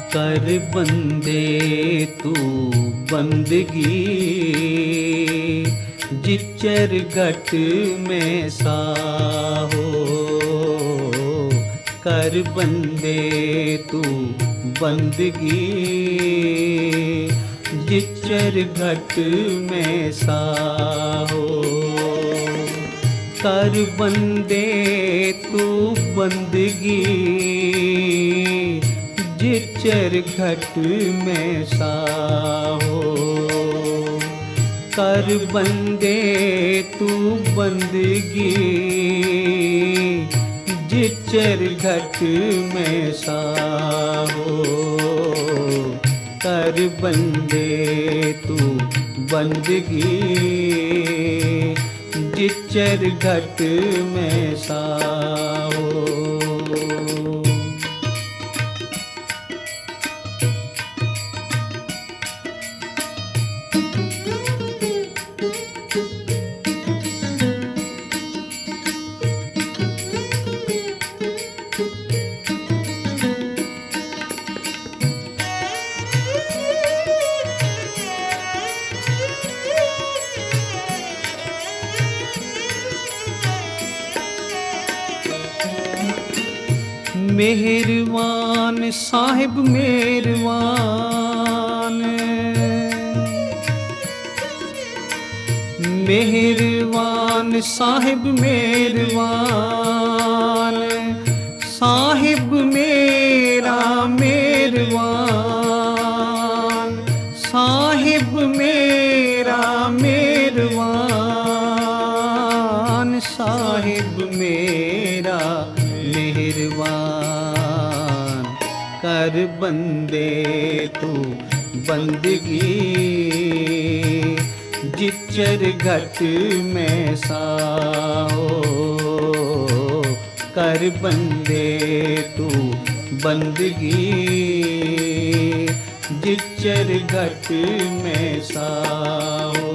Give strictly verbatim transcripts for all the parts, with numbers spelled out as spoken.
कर बंदे तू बंदगी जिचर घट में साहो। कर बंदे तू बंदगी जिचर घट में साहो। कर बंदे तू बंदगी जिचर घट में साहो। कर बंदे तू बंदगी जिचर घट में साहो। कर बंदे तू बंदगी जिचर घट में साहो। मेहरबान साहिब मेहरबान, मेहरबान साहिब मेहरबान, साहिब मेरा मेहरबान, साहिब मेरा मेहरबान, साहिब मेरा मेहरबान। कर बंदे तू बंदगी जिचर घट में साहो। कर बंदे तू बंदगी जिचर घट में साहो।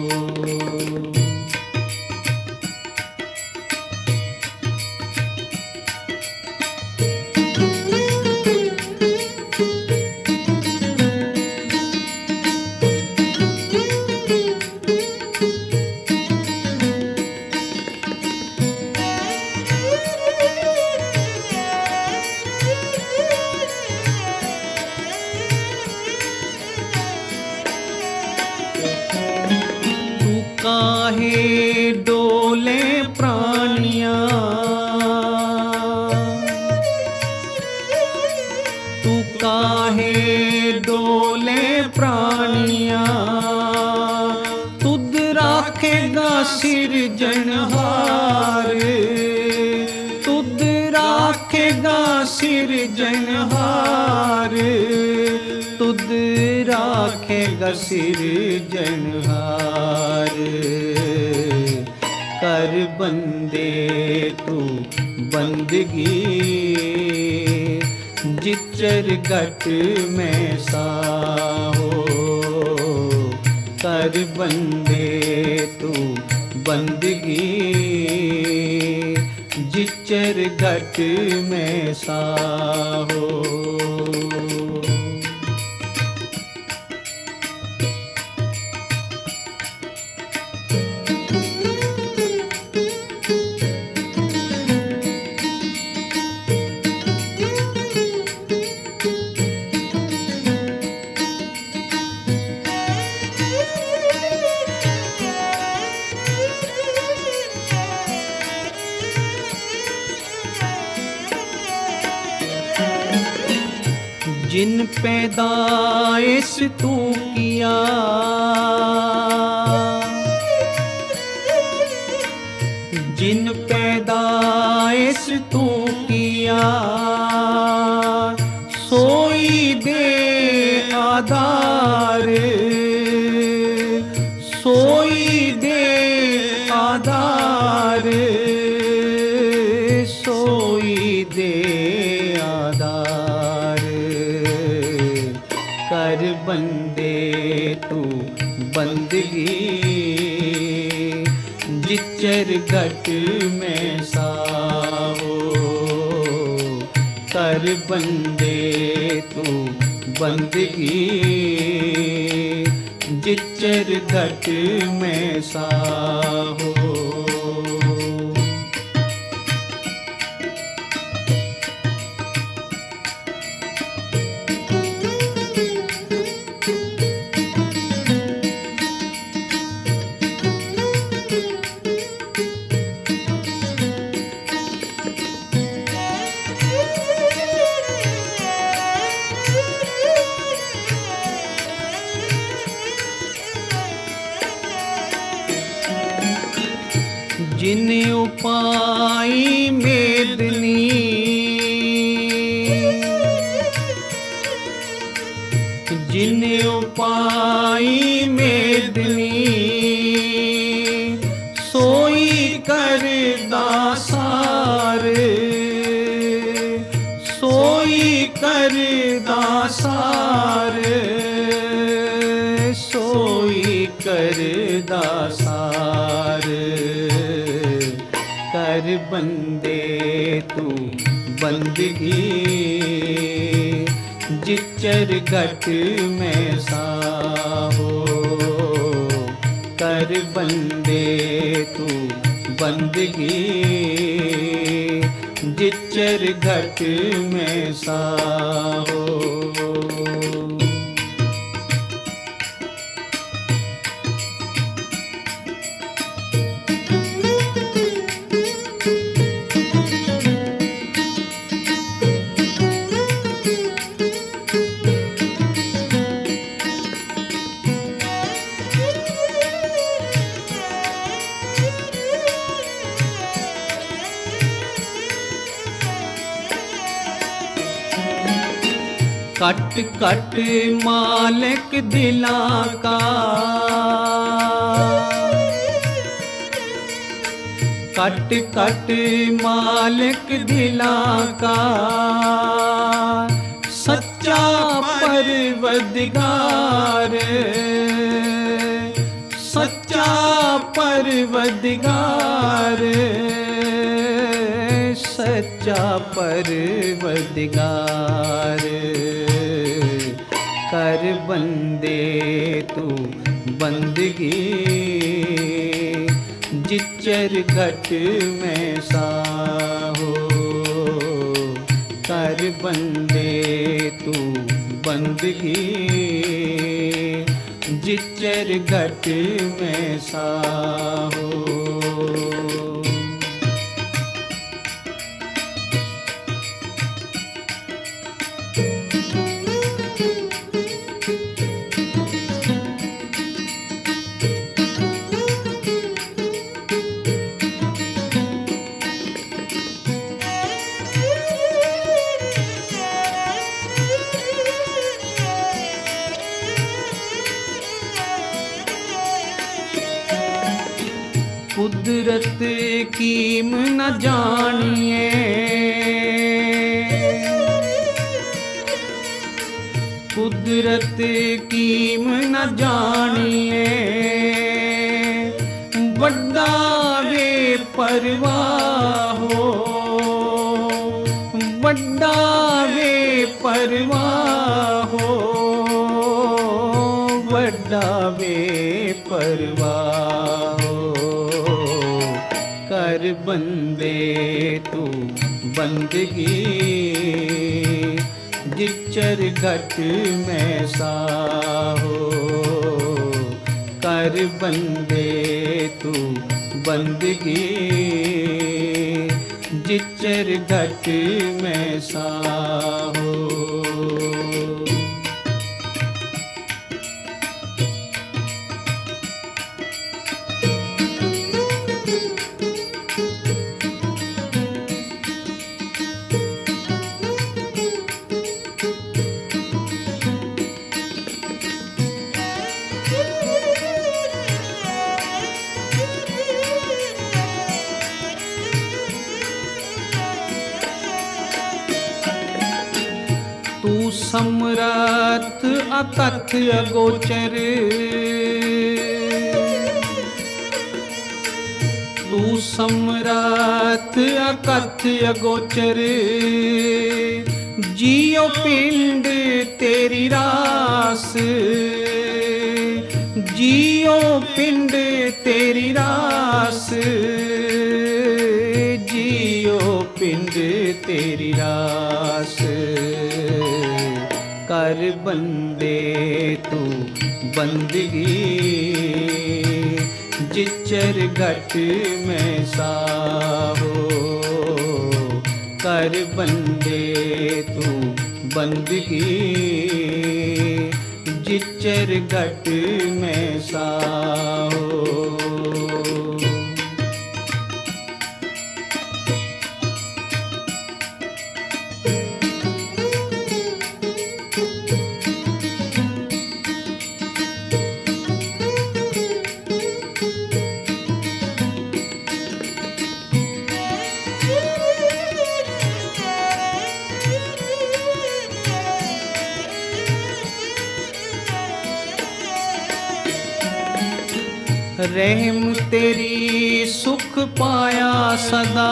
काहे डोले प्राणियां, तू काहे डोले प्राणियां, तुद राखेगा सिरजनहार, तुद राखेगा सिरजनहार, तुद राखेगा सिरजनहार। कर बंदे तू बंदगी जिचर घट में साहो। कर बंदे तू बंदगी जिचर घट में साहो। जिन पैदाइश तू किया, जिन पैदाइश तू किया, सोई दे आधार, सोई दे आधार, सोई दे आधार। कर बंदे तू बंदगी जिचर घट में साहो। कर कर बंदे तू बंदगी, जिचर घट में साहो। जिन उपाय मेदनी, जिन उपाय मेदनी, सोई कर दासार, सोई कर दासार, सोई कर दासार। कर बंदे तू बंदगी, जिचर घट में साहो। कर बंदे तू बंदगी, जिचर घट में साहो। कट कट मालिक दिलां का, कट कट मालिक दिलां का, सच्चा परवदिगार, सच्चा परवदिगार, सच्चा परवदिगार। कर बंदे तू बंदगी, जिचर घट में साहो। कर बंदे तू बंदगी, जिचर घट में साहो। कुदरत कीम न जानिए, कुदरत कीम न जानिए, वड्डा वे परवाह हो, वड्डा वे परवाह हो, वड्डा वे परवाह हो। कर बंदे तू बंदगी, जिचर घट में साहो। कर बंदे तू बंदगी, जिचर घट में साहो। तू समरथ अकथ्य अगोचर, तू समरथ अकथ्य अगोचर, जियो पिंड तेरी रास, जियो पिंड तेरी रास, जियो पिंड तेरी रास। कर बंदे तू बंदगी जिचर घट में साहो। कर बंदे तू बंदगी जिचर घट में साहो। रहम तेरी सुख पाया सदा,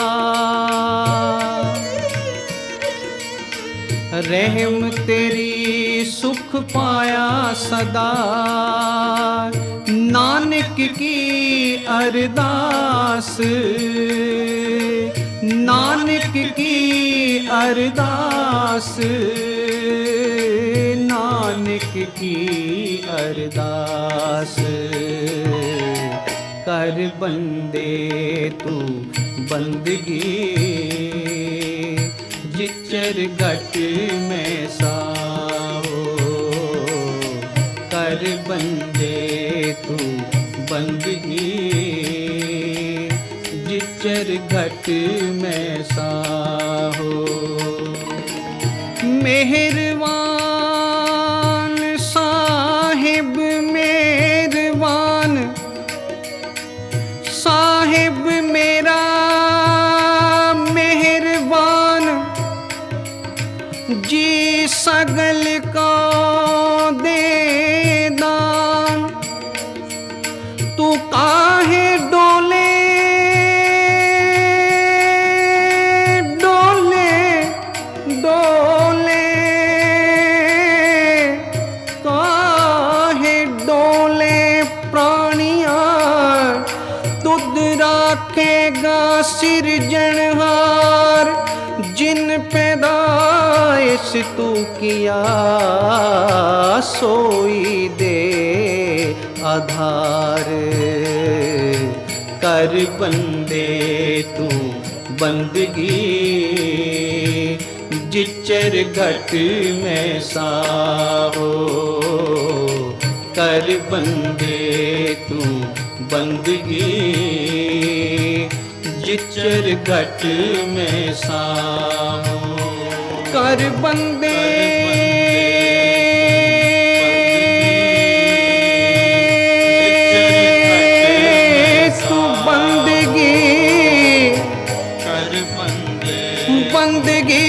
रहम तेरी सुख पाया सदा। नानक की अरदास, नानक की अरदास, नानक की अरदास। कर बंदे तू बंदगी जिचर घट में साहो। कर बंदे तू बंदगी जिचर घट में साहो। मेहरबान साहिब मेहरबान, साहिब मेरा मेहरबान। जी सगल को दे दान, तू काहे डोले डोले डोले, काहे डोले प्राणिया। तुद राखेगा सिरजनहार, जिन पैदाइश तू किया सोई दे आधार। कर बंदे तू बंदगी जिचर घट में साहो। कर बंदे तू बंदगी जिचर घट में साहो। कर बंदे तू बंदगी, कर बंदे बंदगी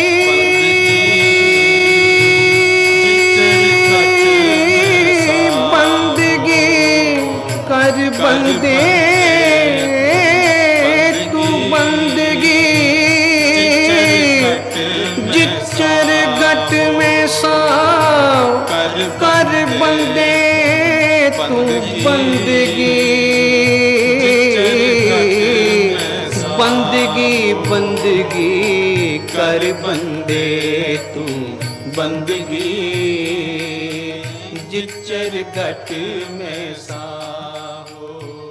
बंदगी। कर बंदे तू बंदगी जिचर घट में साओ। कर बंदे तू बंदगी बंदगी बंदगी। कर बंदे तू बंदगी जिचर घट में साहो।